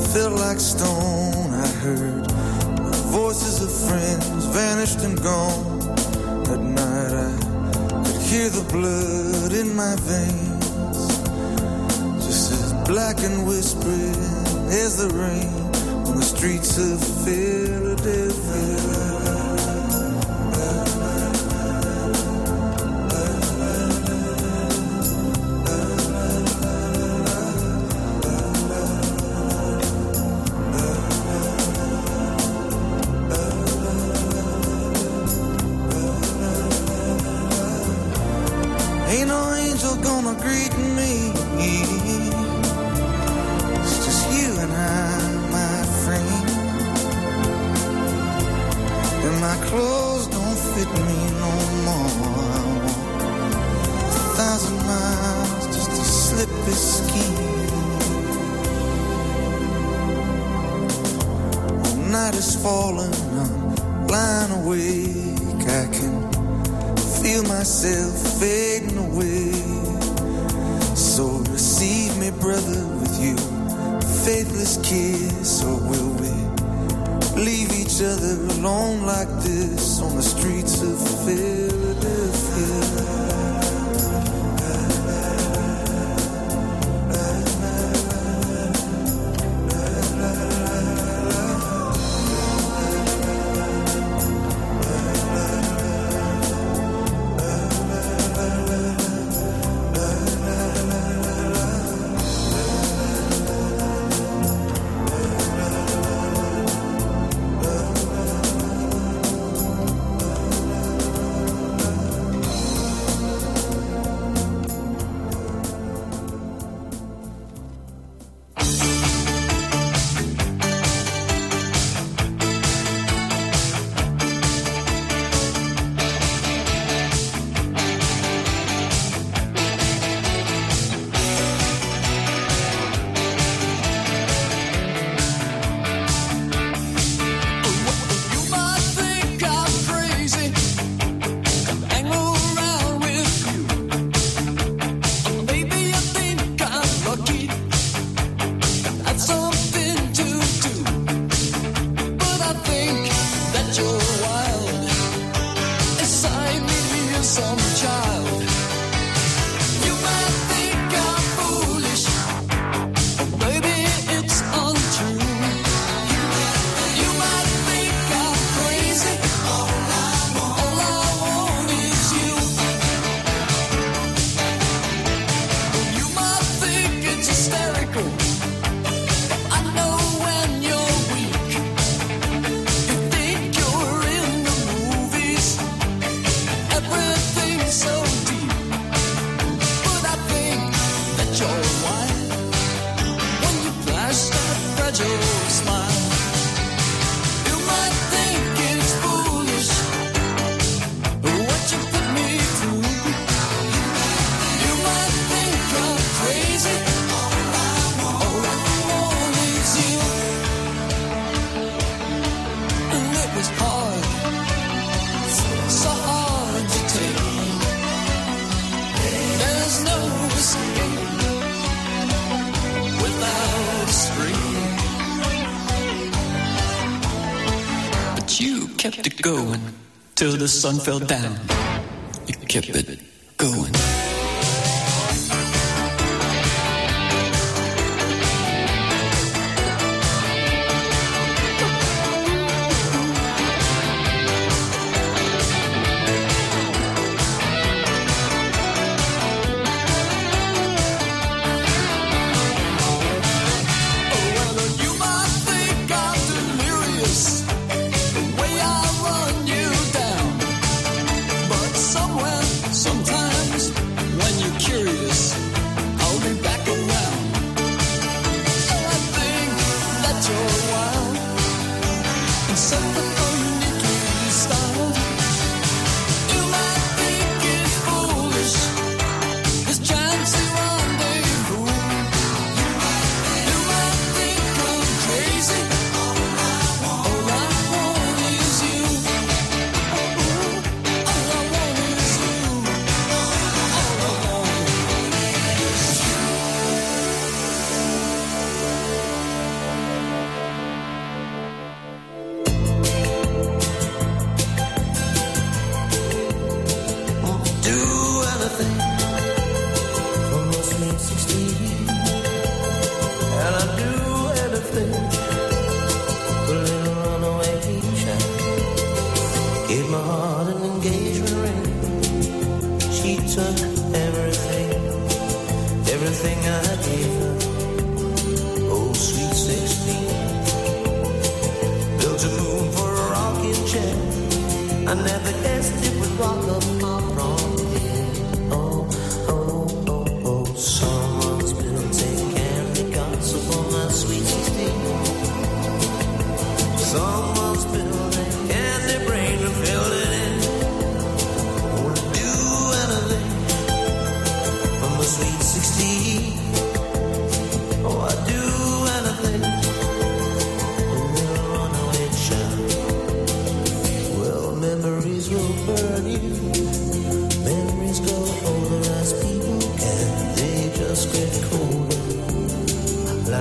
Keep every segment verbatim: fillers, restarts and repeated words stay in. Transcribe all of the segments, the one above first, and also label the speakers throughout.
Speaker 1: felt like stone. I heard the voices of friends vanished and gone. At night I could hear the blood in my veins, just as black and whispering as the rain on the streets of Philadelphia. Ain't no angel gonna greet me. It's just you and I, my friend. And my clothes don't fit me no more. I walk a thousand miles just to slip this skin. The night is falling, I'm lying awake. I can feel myself fading away. So receive me, brother, with you faithless kiss. Or will we leave each other alone like this on the streets of Philadelphia?
Speaker 2: Kept it going till the sun fell down. You kept it going.
Speaker 3: Sometimes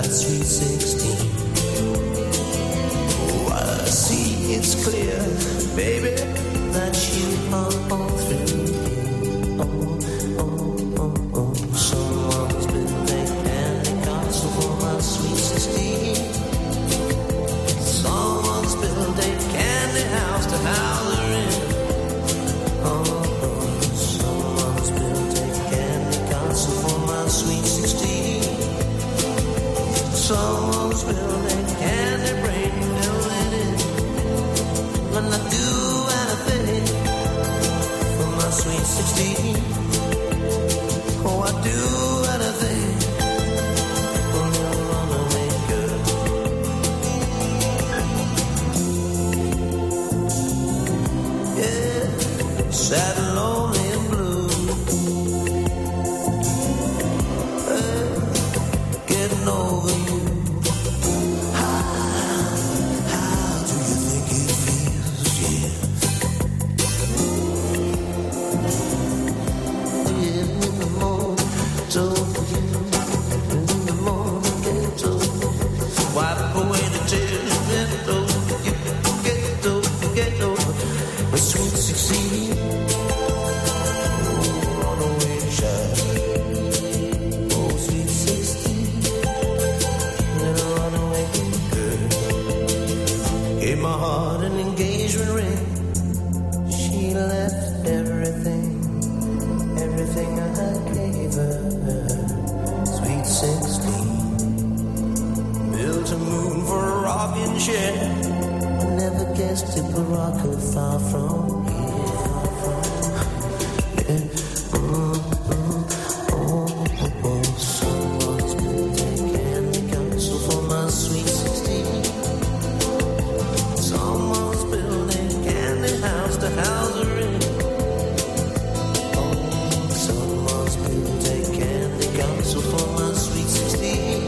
Speaker 3: sweet sixteen. Oh, I see it's clear, baby, that you are all through. Oh, oh, oh, oh, someone's built a candy castle for my sweet sixteen. Someone's built a candy house to house her in. Oh, oh, someone's built a candy castle for my sweet sixteen. Someone's built a candy brain filled it in. When I do anything for my sweet sixteen. Oh, I do anything for little runaway girl. Yeah, sad and lonely and blue. Hey, getting over you. How, how do you think it feels? Yeah. Yeah, in the morning, it's over you. In the morning, it's over you. Wipe away the tears, get over you. Get over, get over. The sweet sixteen. Oh, runaway child. Oh, sweet sixteen. Little runaway girl. Gave my heart an engagement ring. She left everything, everything I gave her. Sweet sixteen. Built a moon for a rocking chair. Never guessed it would rock her far from here. Yeah. Mm, mm, oh, oh, oh. Someone's built a candy castle for my sweet sixteen. Someone's built a candy house to house her in. Oh, someone's built a candy castle for my sweet sixteen.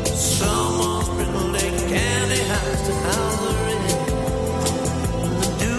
Speaker 3: Someone's built a candy house to house her in. Do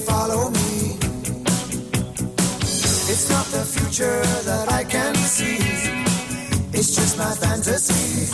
Speaker 1: follow me. It's not the future that I can see. It's just my fantasy.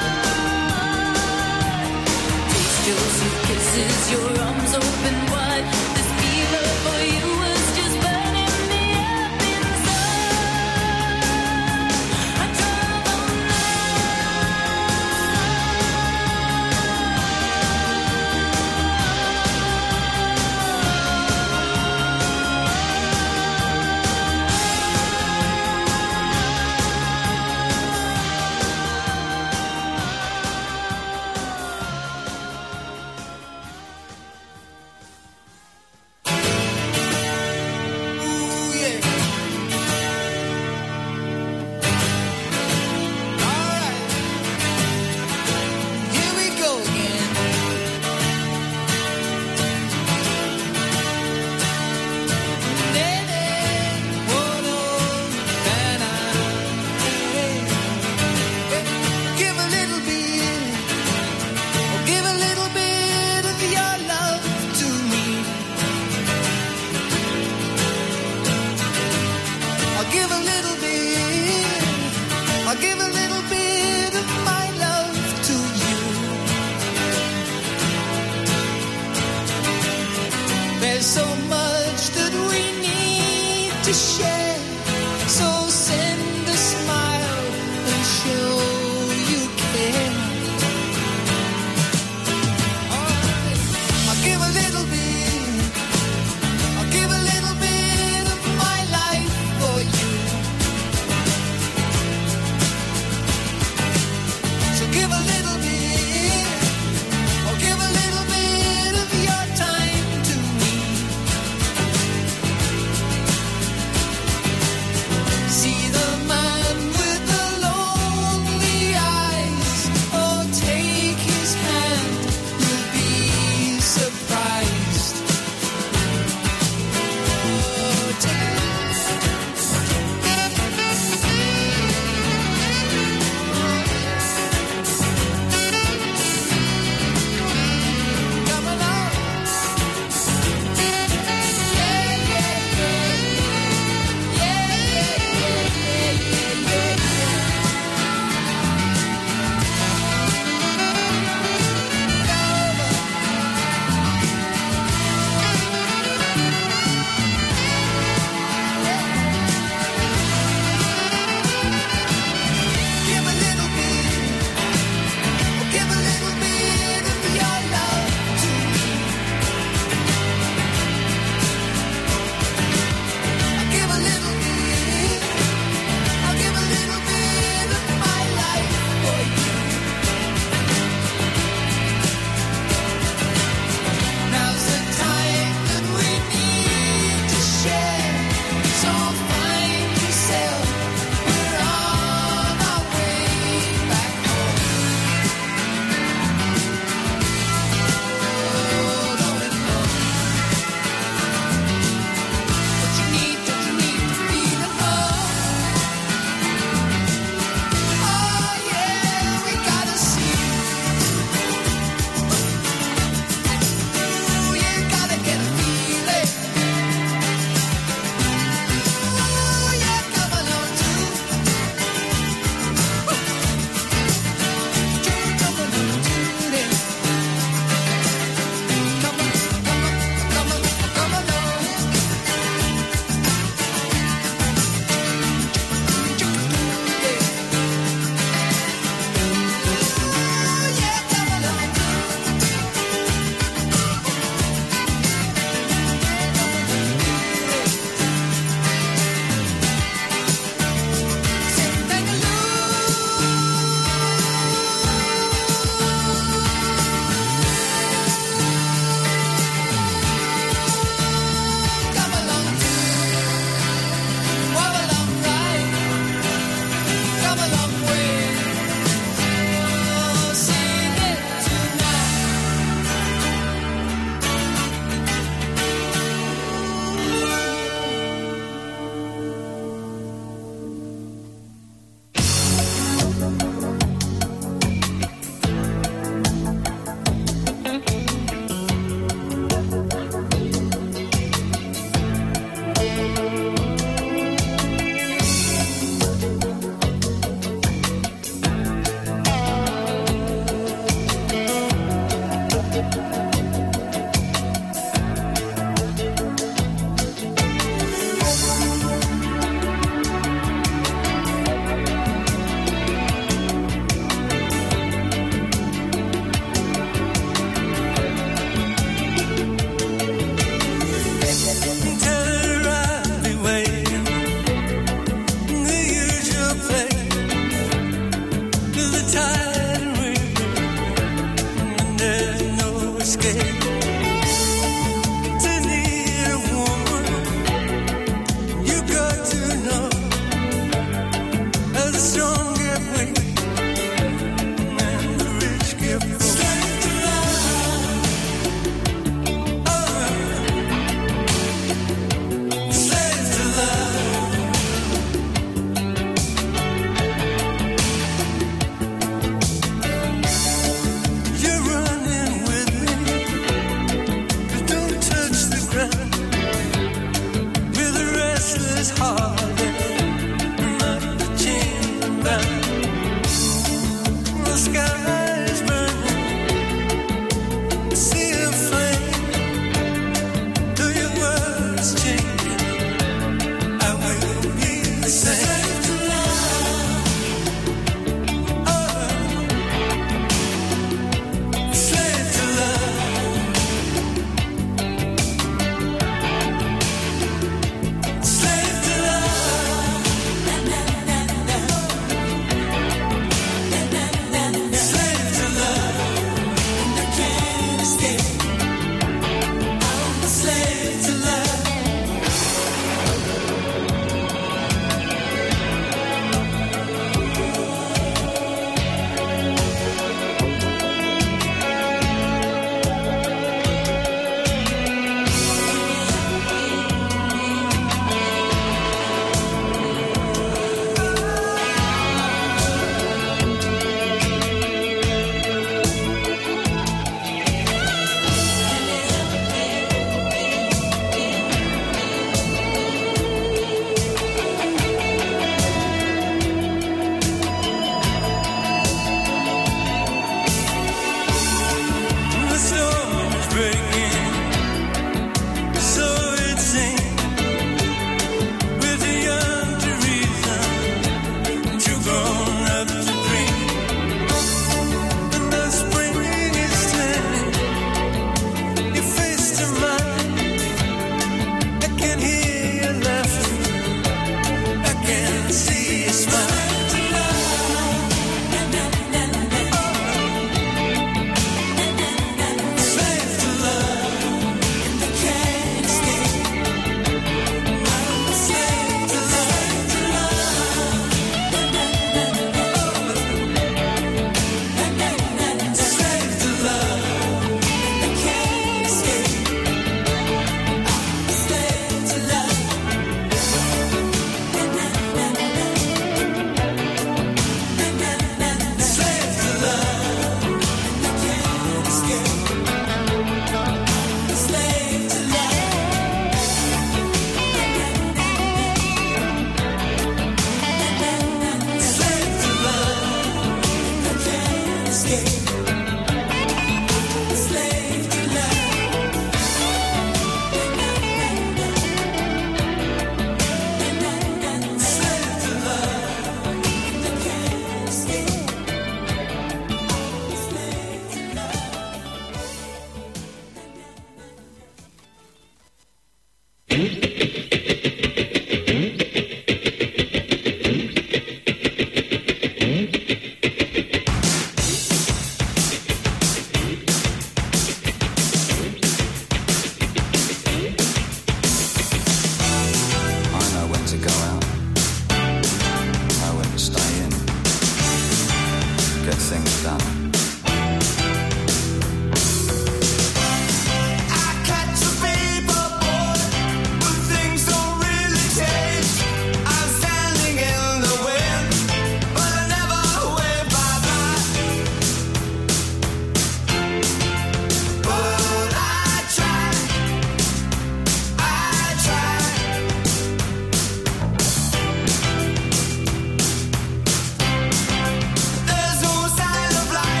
Speaker 4: There's no sign of life.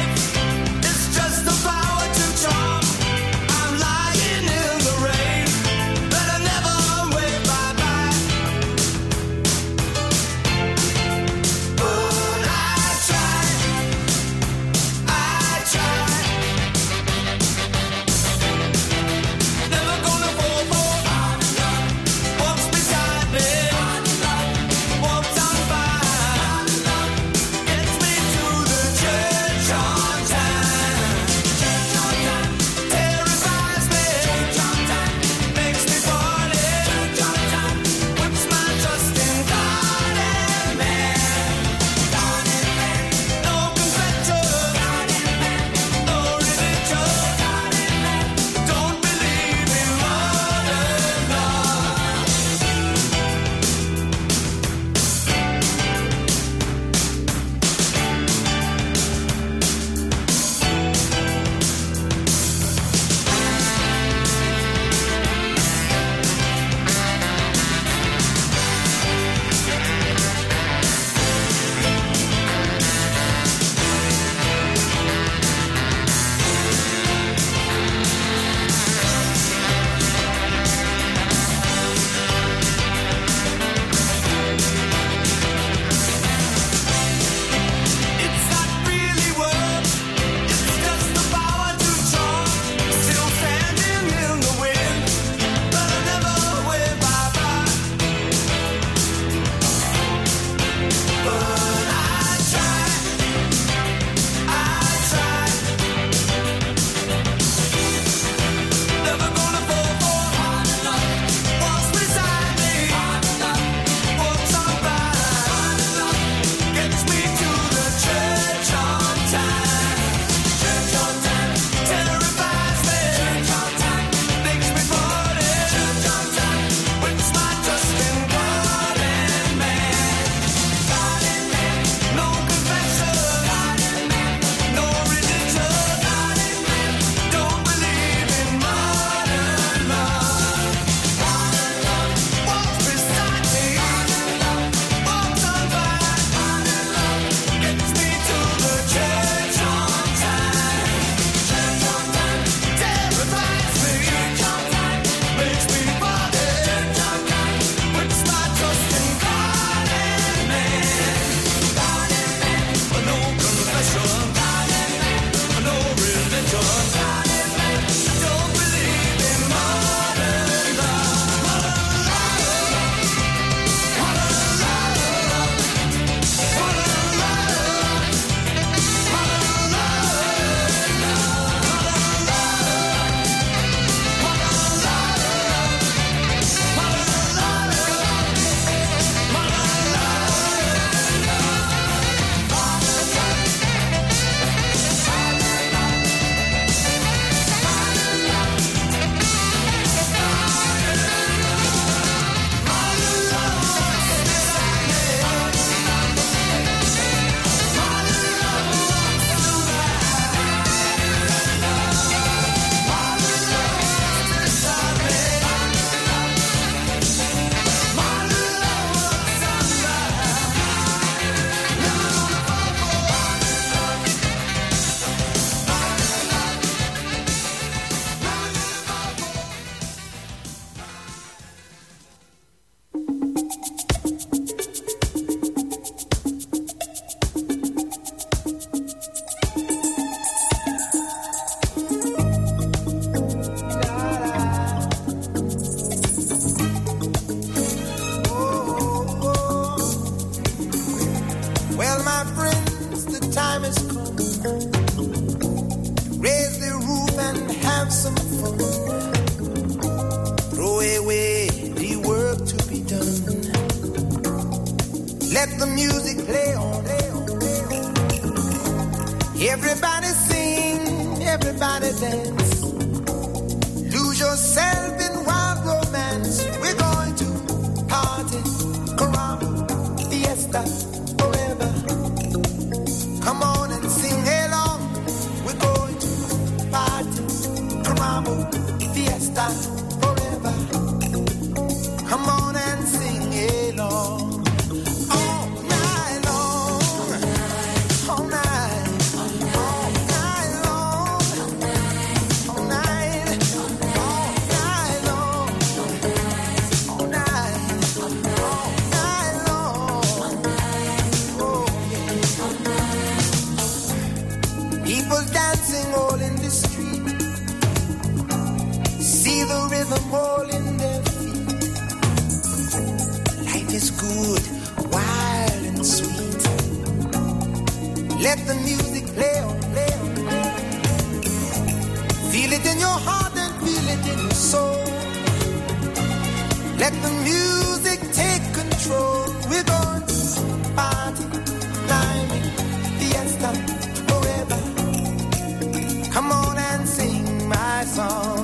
Speaker 1: time has come. Raise the roof and have some fun. Throw away the work to be done. Let the music play on, play on, play on. Everybody sing, everybody dance. Lose yourself in wild romance. We're going to party, caramba, fiesta, forever. Come on and sing along. We're going to party, caramba, fiesta, forever. Come on and sing along. All in their feet. Life is good, wild and sweet. Let the music play on, play on, play on. Feel it in your heart and feel it in your soul. Let the music take control. We're going to party, climbing, fiesta, forever. Come on and sing my song.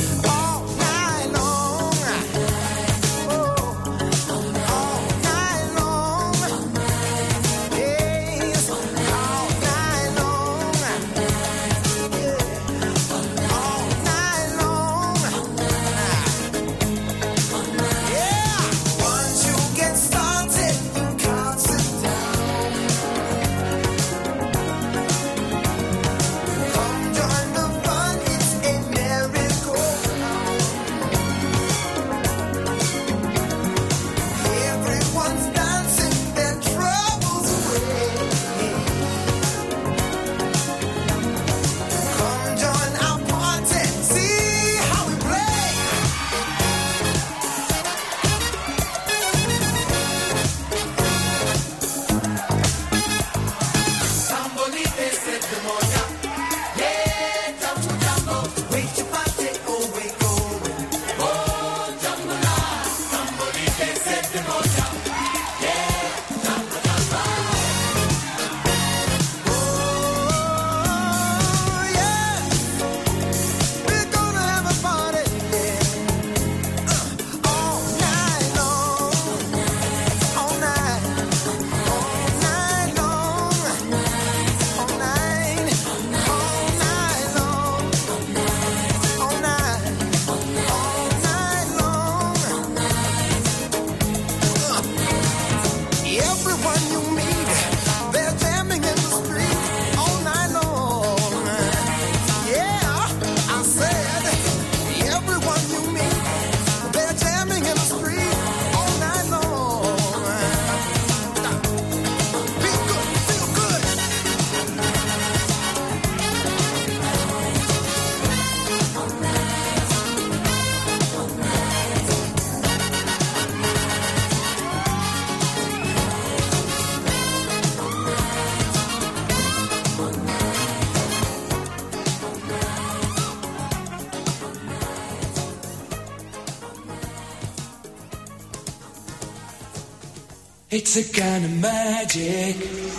Speaker 4: It's a kind of magic.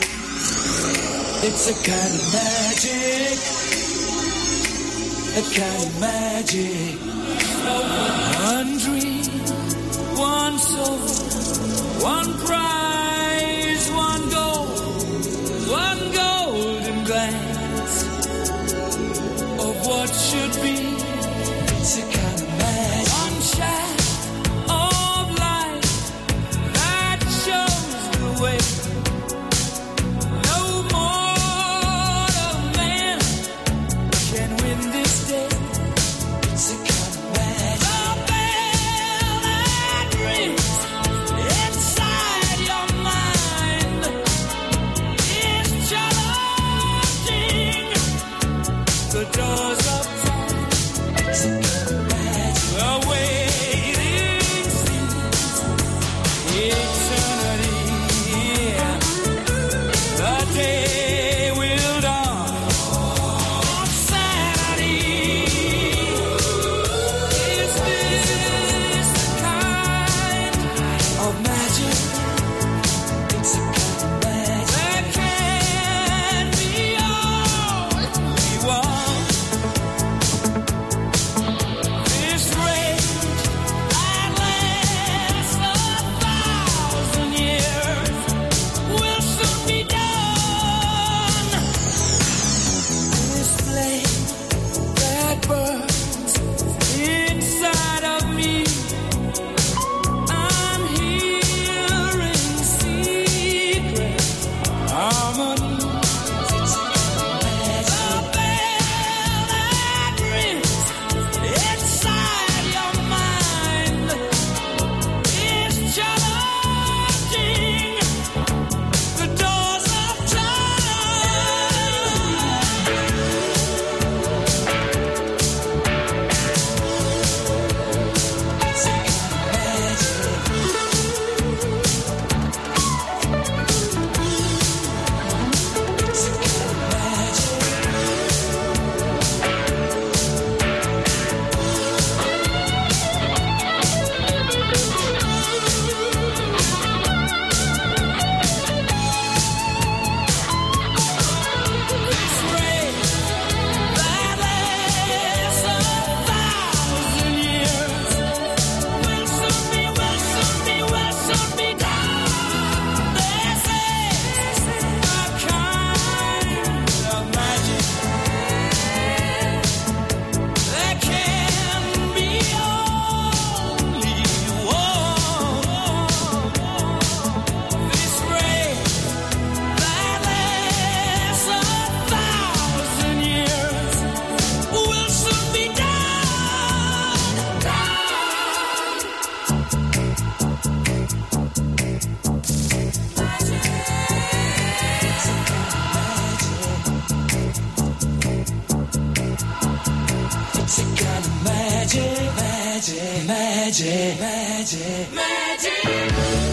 Speaker 4: It's a kind of magic. A kind of magic. One dream, one soul, one prize, one goal, one golden glance of what should be. It's a kind of magic. One shine.
Speaker 5: Inside your
Speaker 4: magic, magic, magic, magic.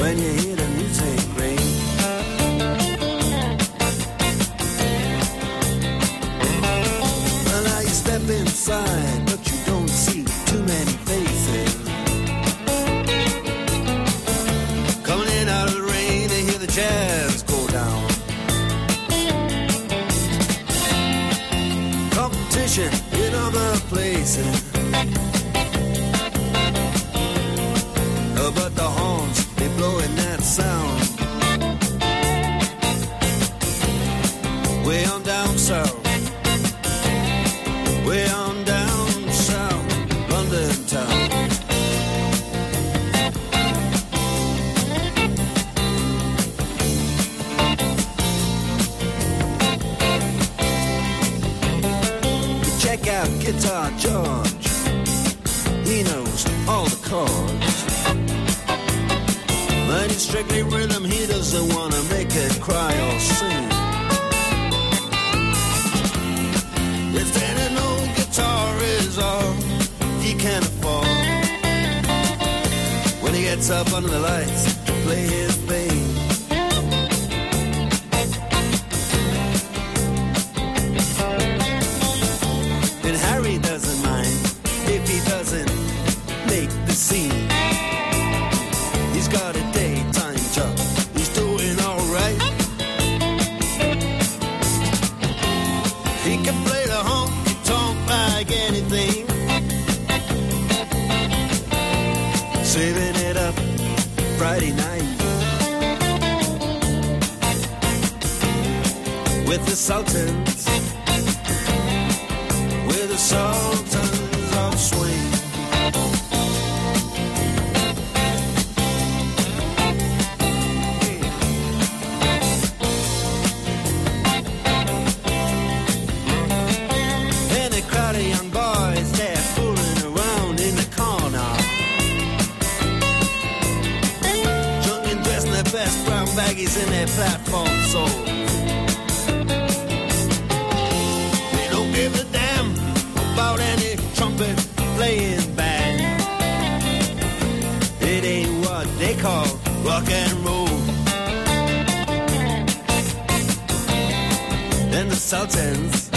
Speaker 3: when you hear the music ring. Well, now you step inside, but you don't see too many faces. Coming in out of the rain, they hear the jazz go down. Competition in other places. But the horns, they blowing that sound. Way on down south, way on down south, London town. Check out Guitar George, he knows all the chords. But it's strictly rhythm, he doesn't want to make it cry or sing. If then an old guitar is all he can afford, when he gets up under the lights to play his thing. And Harry doesn't mind if he doesn't make the scene. He's got a daytime job, he's doing alright. He can play the honky-tonk like anything, saving it up Friday night with the Sultans, with the Sultans of Swing. Baggies in their platform soul. They don't give a damn about any trumpet playing band. It ain't what they call rock and roll. Then the Sultans,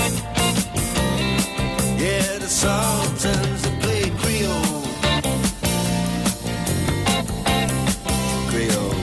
Speaker 3: yeah, the Sultans that play Creole. Creole.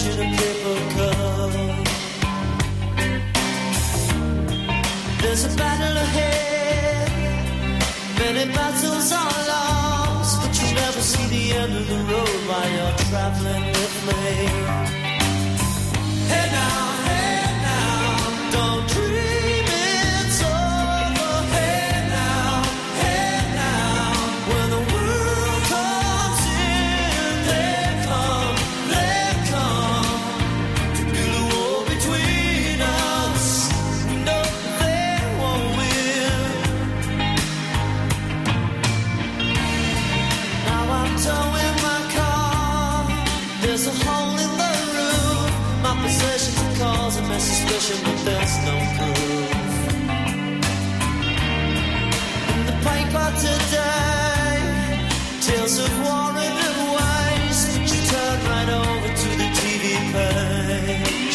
Speaker 3: message in a paper cup. There's a battle ahead, many battles are lost, but you never see the end of the road while you're traveling with me. Hey now, hey now, don't dream it's over. Hey now, hey now, when the world comes in, they come, they come to build a wall between us. No, they won't win. Now I'm towing my car, there's a hole in the roof. My possessions are causing my suspicion, but there's no proof. In the paper today, tales of war and of waste, but you turn right over to the T V page.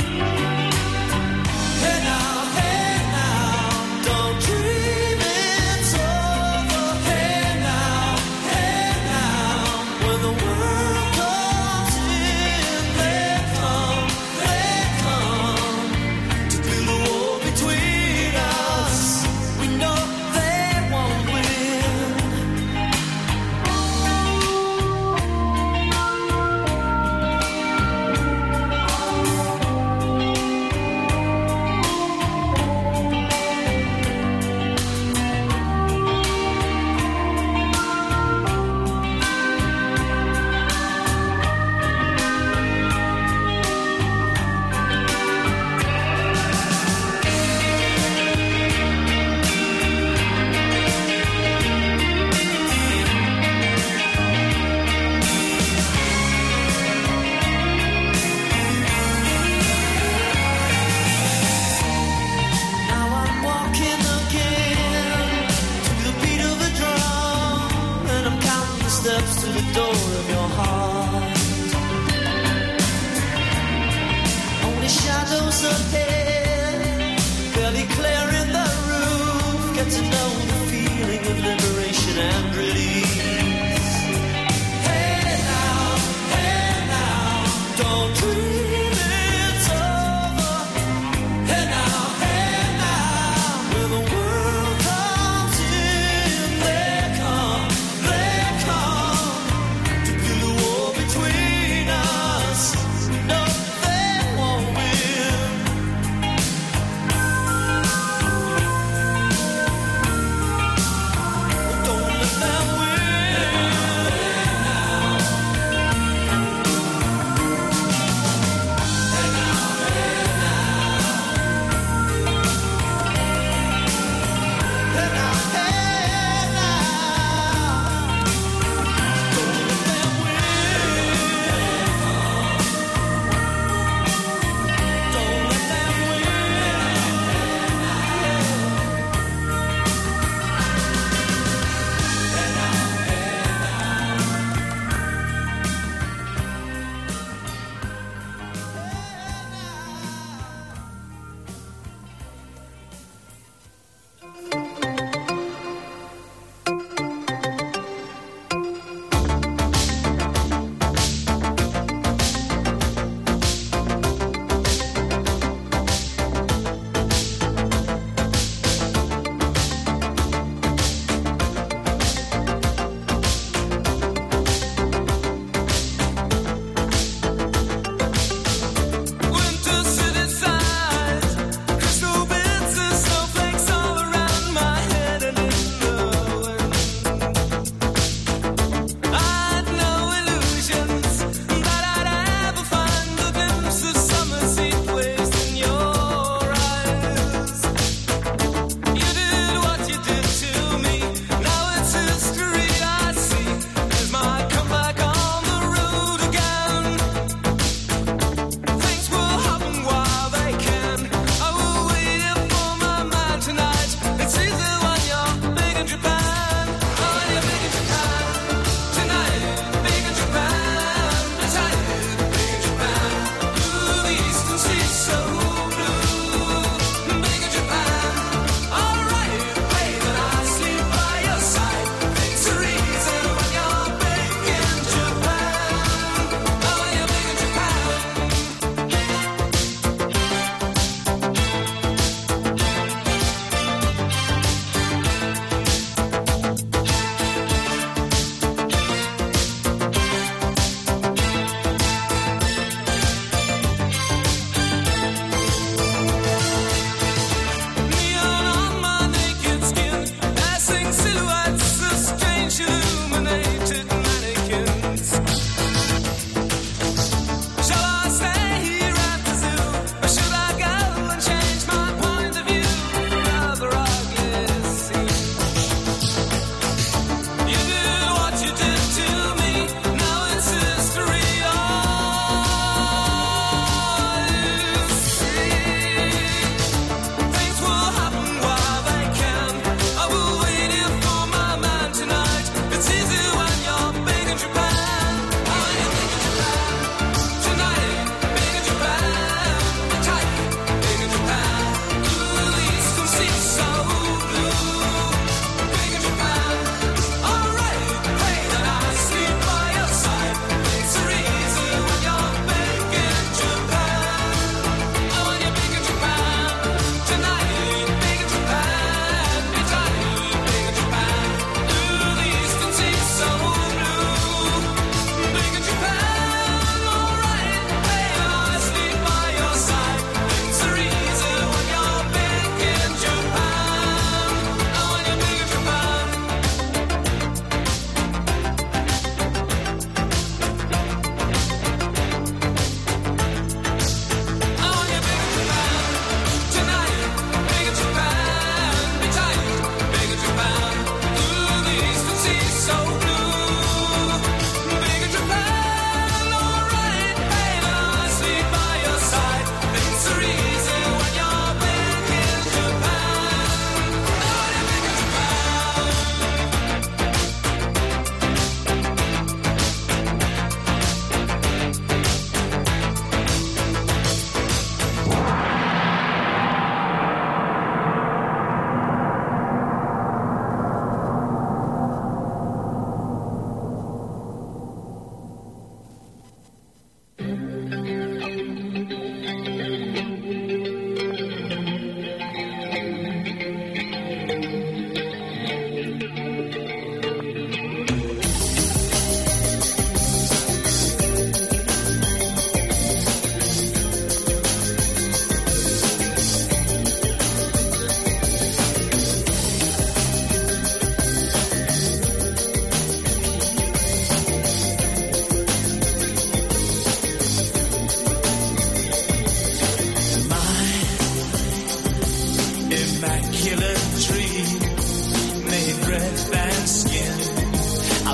Speaker 3: Hey now, hey now, don't dream it's over. Hey now, hey now, when the world comes in, they come, they come to build a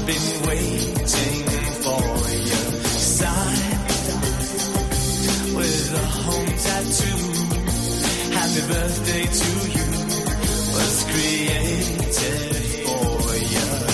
Speaker 4: been waiting for your sign with a home tattoo. Happy birthday to you was created for you.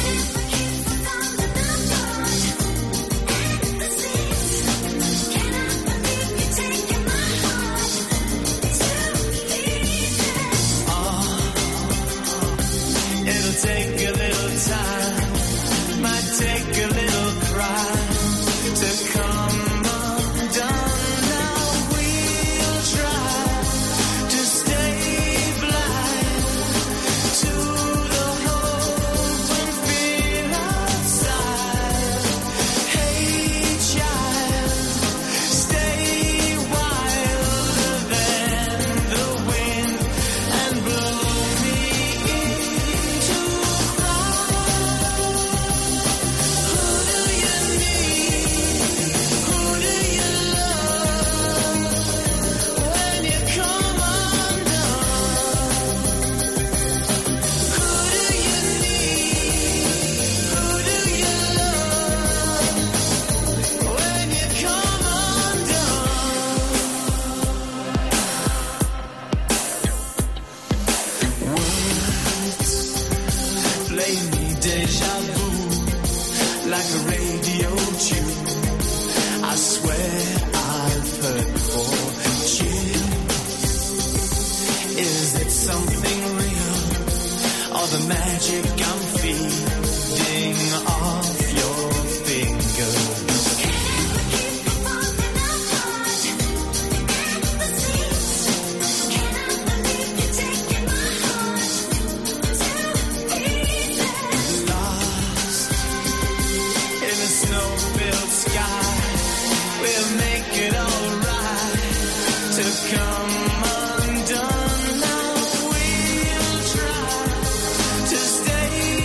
Speaker 4: Take a little time, might take a little cry to come undone. Now we'll try to stay blind to the hope and fear outside. Hey child, stay wilder than the wind and blow me into. Like a radio tune, I swear I've heard before. Chill, is it something real, or the magic I'm feeding off your fingers? Snow-filled sky, we'll make it alright to come undone. Now we'll try to stay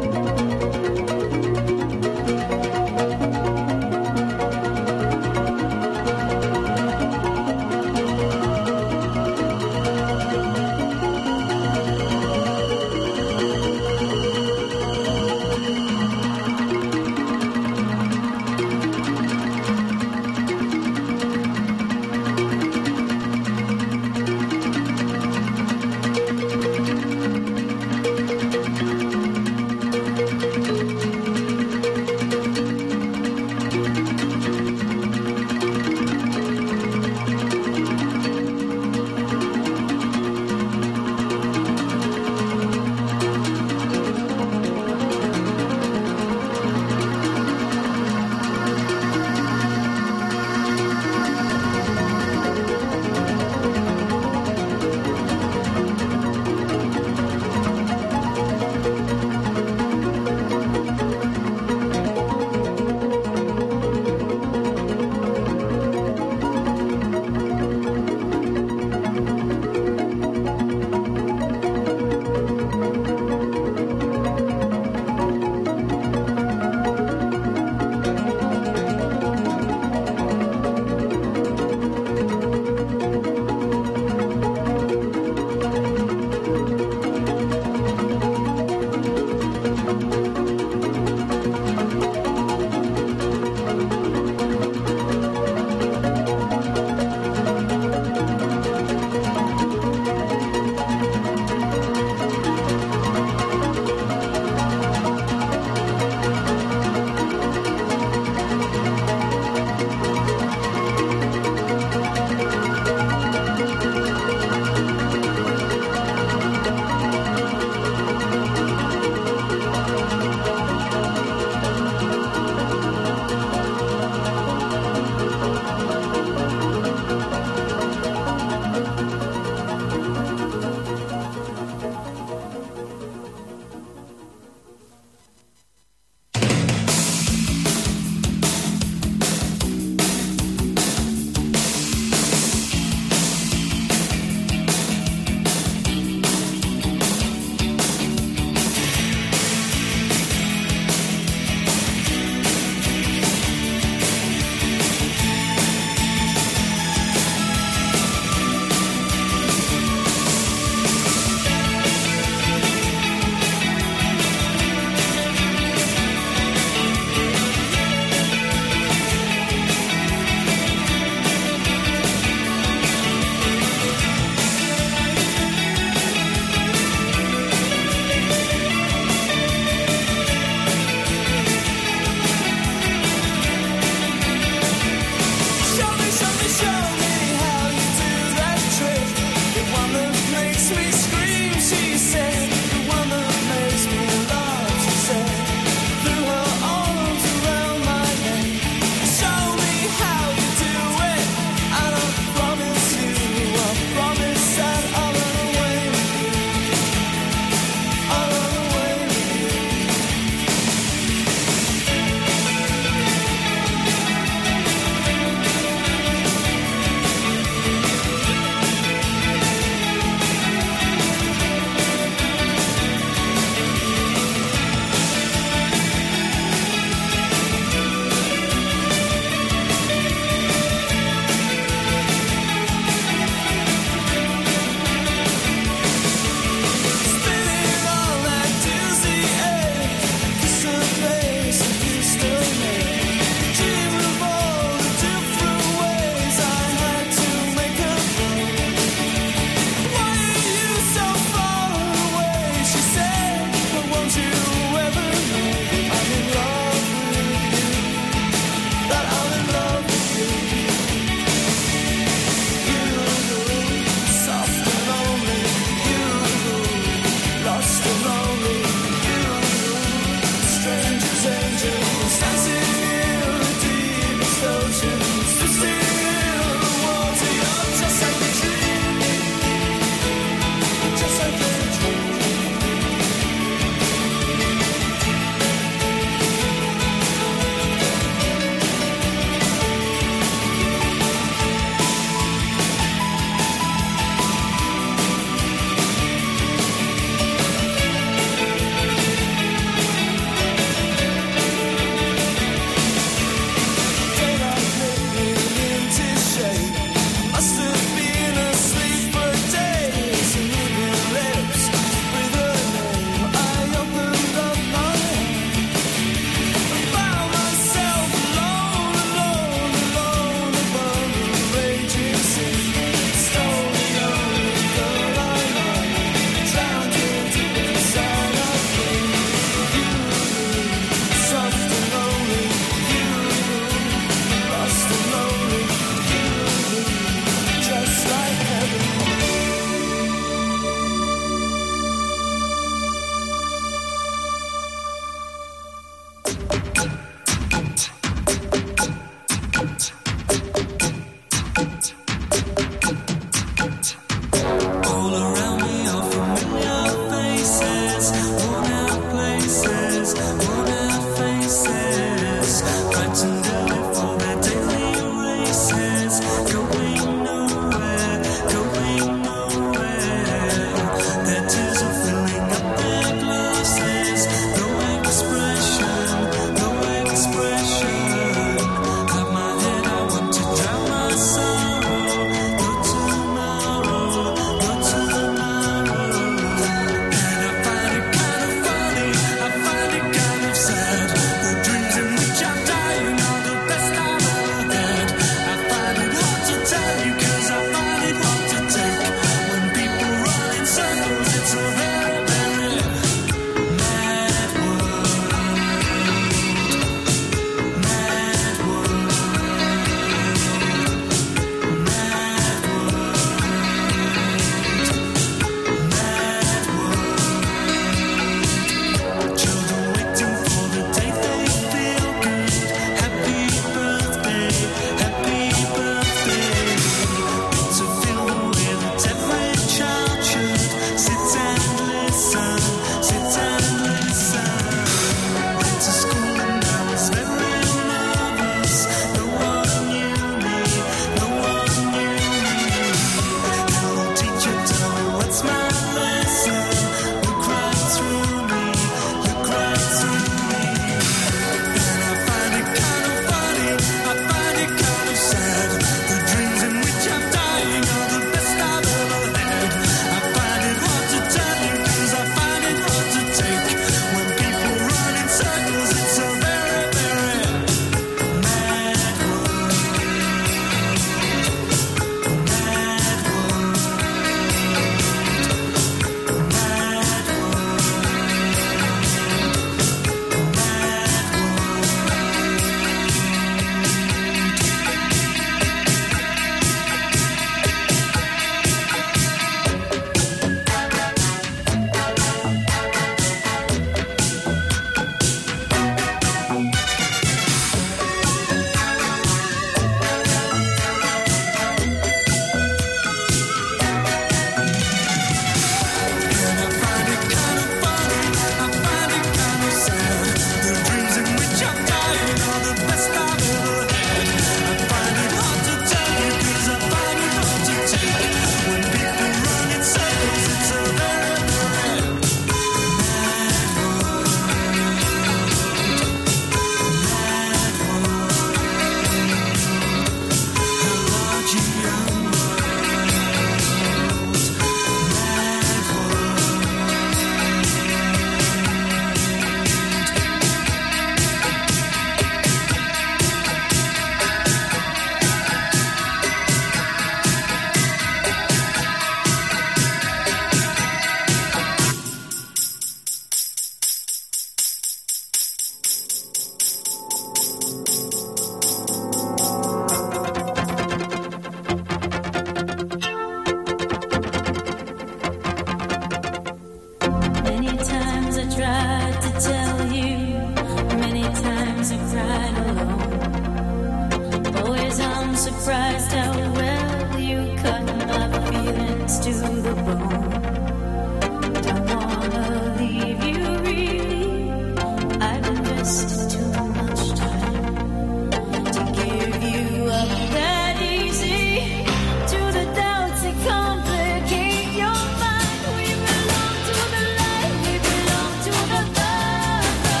Speaker 5: to the bone. Don't wanna leave you really. I've invested too much time to give you up that easy. To the doubts that complicate your mind. We belong to the light, we belong to the thunder.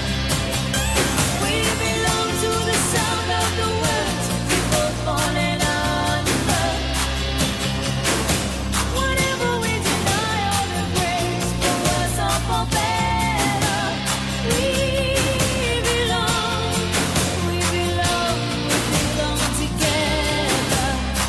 Speaker 5: We belong to the sound of the words we both falling under. Whatever we deny or embrace, for worse or for better, we belong, we belong, we belong together.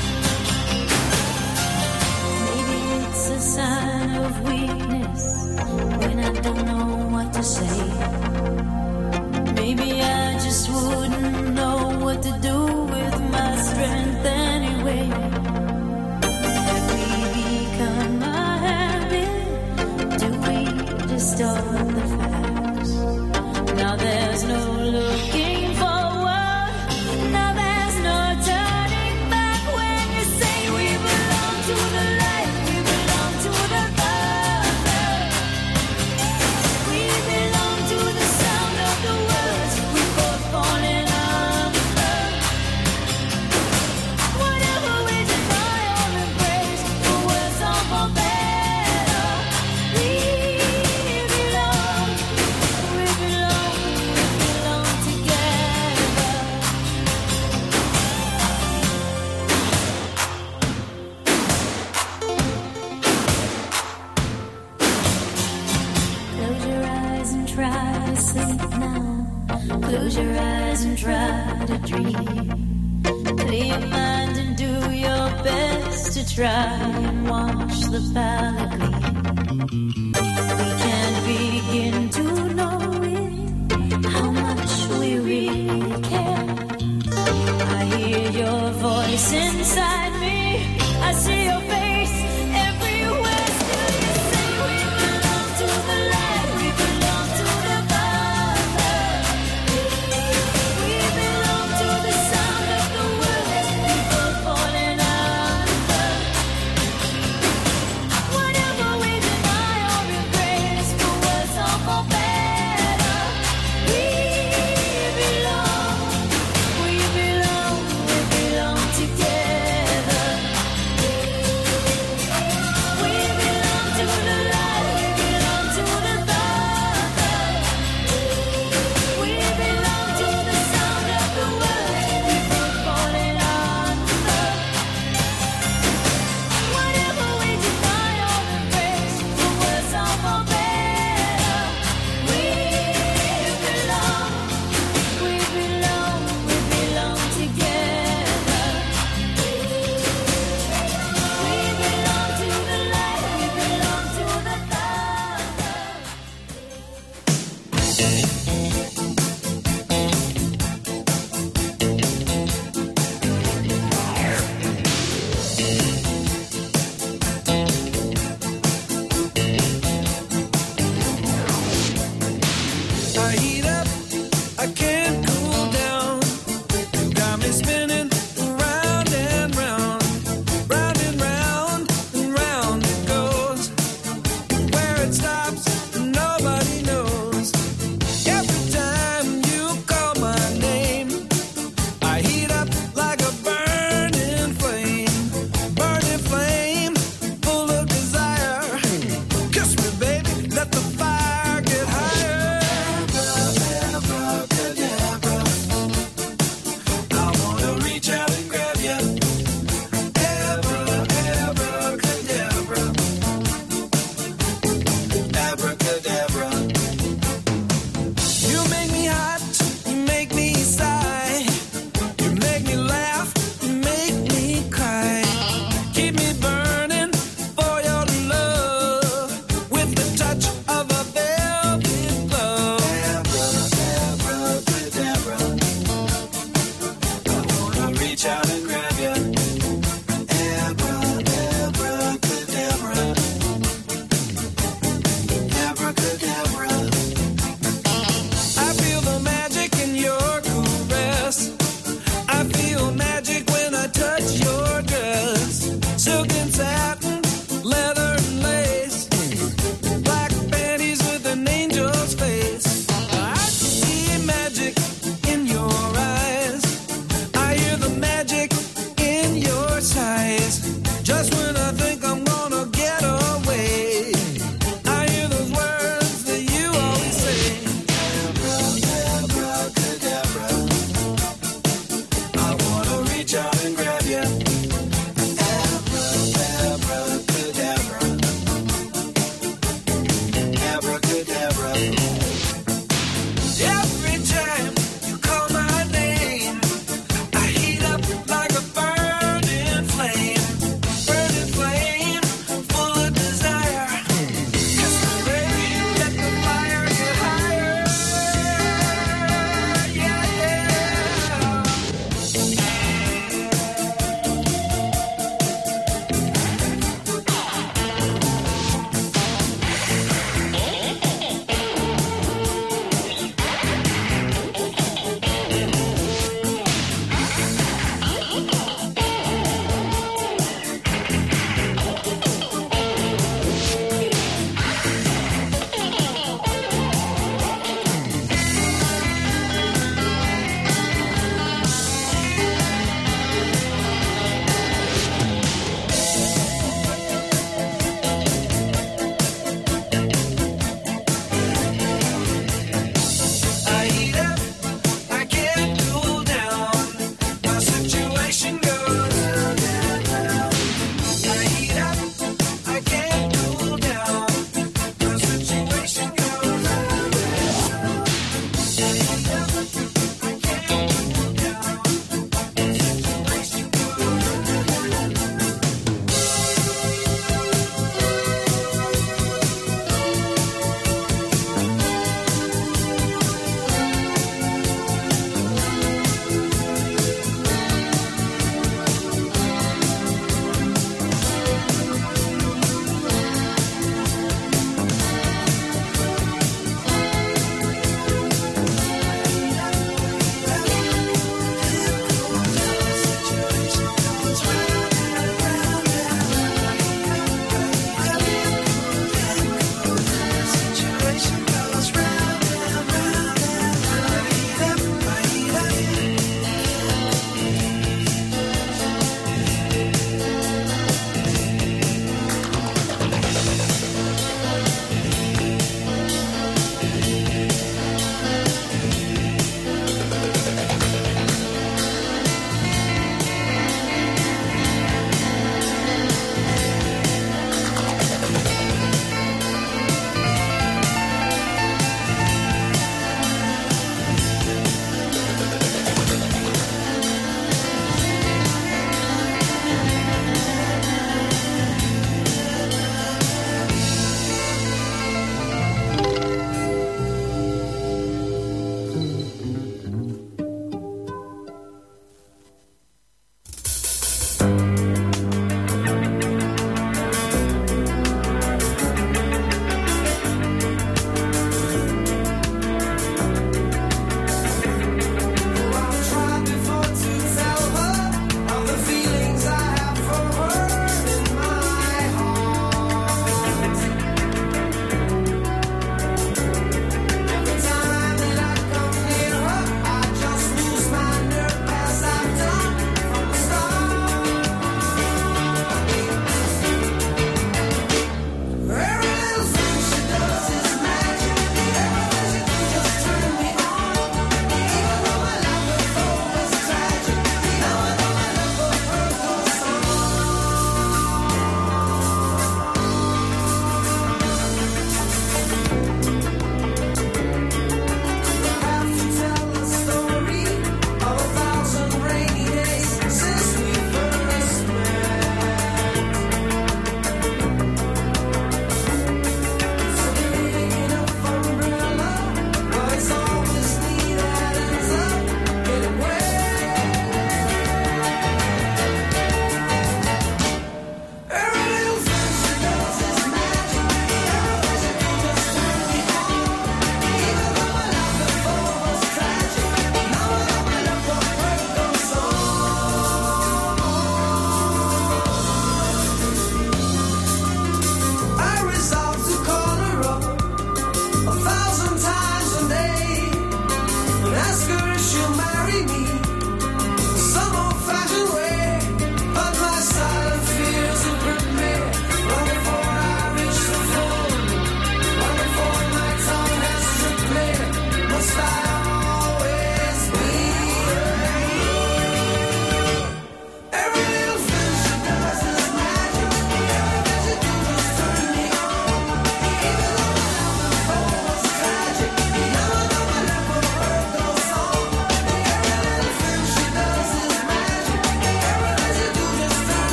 Speaker 5: Maybe it's a sign of weakness when I don't know what to say. Maybe I just wouldn't know what to do with my strength anyway. Have we become a habit? Do we distort the facts? Now there's no looking forward. Now there's no turning back when you say we belong to the light, we belong to the thunder. We belong to the sound of the words we both falling under. Whatever we deny or embrace, for worse or for better, we belong, we belong, we belong together. Close your eyes and try to sleep now. Close your eyes and try to dream. Clear your mind and do your best to try and watch the palette gleam. We can't begin to know it, how much we really care. I hear your voice inside me. I see your face everywhere. Still you say we belong to the light, we belong to the thunder. We belong to the sound of the words we both falling under. Whatever we deny or embrace, for worse or for better, we belong, we belong, we belong together.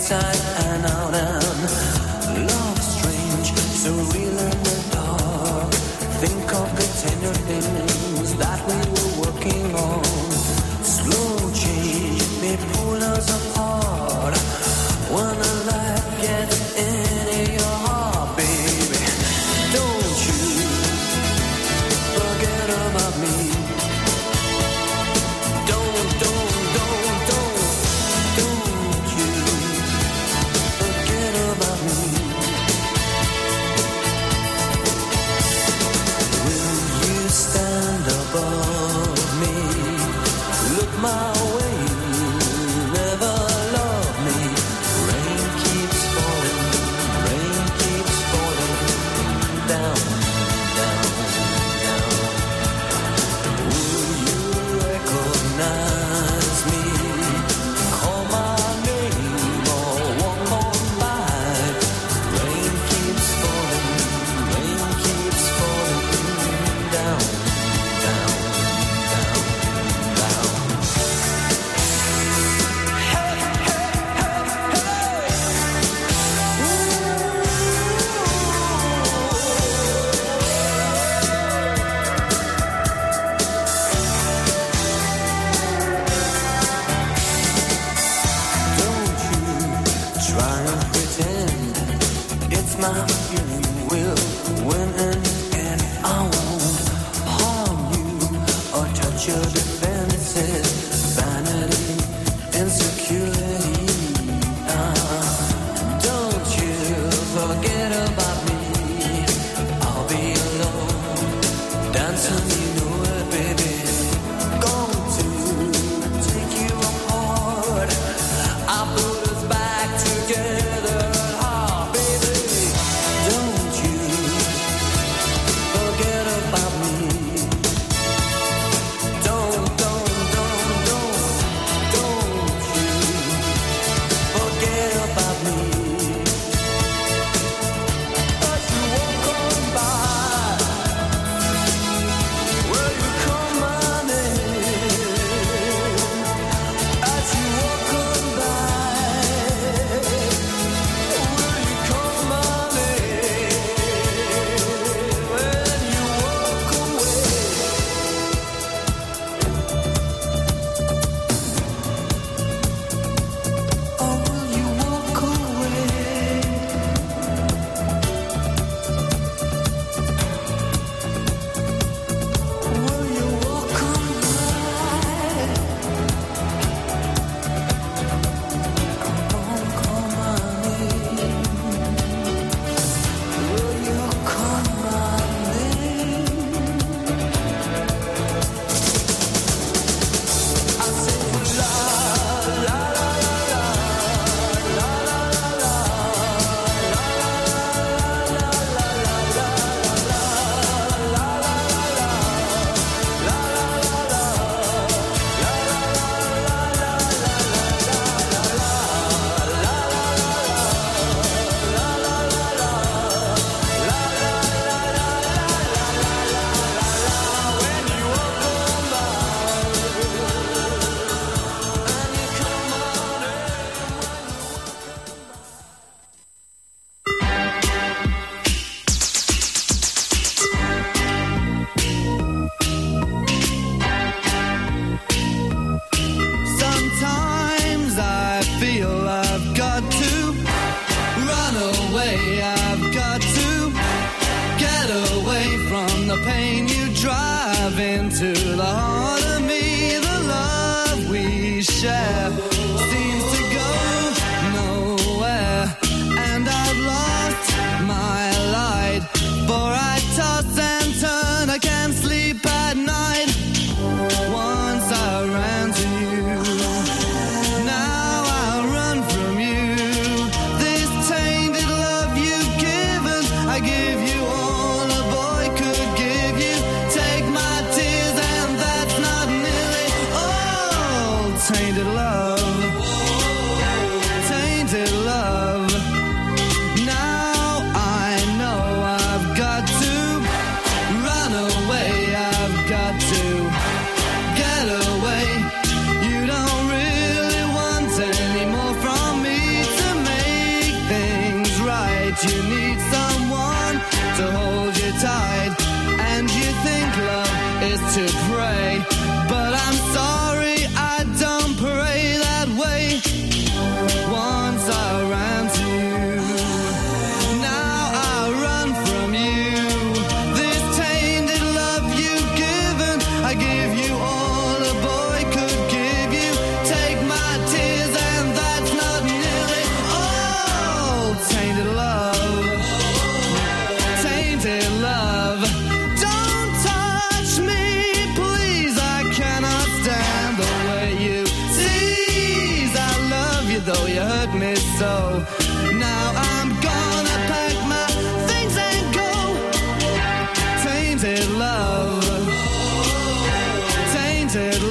Speaker 3: inside and out and love strange, surreal in the dark. Think of the tender things that we were working on. Slow change may pull us apart. When a light gets into your heart, baby, don't you forget about me. Don't, don't, don't, don't, don't you forget about me. Will you stand above me? Look my way, never love me. Rain keeps falling, rain keeps falling down, down, down. Will you recognize me? Call my name or walk on by. Rain keeps falling, rain keeps falling down, down, down, down. Hey, hey, hey, hey. Don't you try and pretend it's my feeling. Will win in the end. I won't harm you or touch your defenses. Vanity, insecurity. Ah, don't you forget about me. I'll be alone, dancing, you know it, baby. Going to take you apart. I put us back together at heart, baby. Don't you forget about me. Don't, don't, don't,
Speaker 6: you hurt me so. Now I'm gonna pack my things and go. Tainted love, tainted